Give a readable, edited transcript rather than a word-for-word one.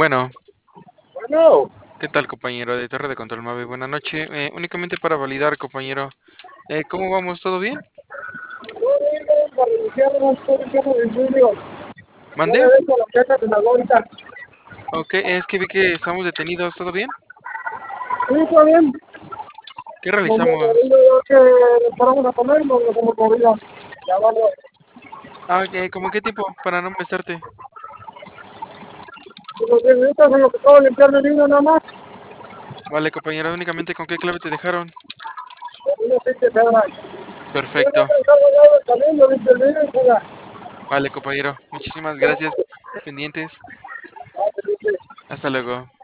Bueno, Bueno, ¿qué tal, compañero de Torre de Control Mave? Buenas noches. Únicamente para validar, compañero. ¿Cómo vamos? ¿Todo bien? todo bien, para iniciarnos, todo el tema de julio. Ya ¿Mande? le dejo la caja de la bolsa. Ok, es que vi que estamos detenidos. ¿Todo bien? Sí, todo bien. ¿Qué Nos realizamos? moviendo que nos paramos a comer, nos dejamos movida. Ya vamos. ¿Cómo qué tiempo? Para no molestarte. Unos 10 minutos en lo que acabo de limpiar el libro nada más. Vale, compañero. Únicamente con qué clave te dejaron. Uno sí que se haga. Yo no Perfecto. pensaba nada también, lo limpio el libro y juega. Vale, compañero. Muchísimas gracias. Pendientes. Ah, feliz. Hasta luego.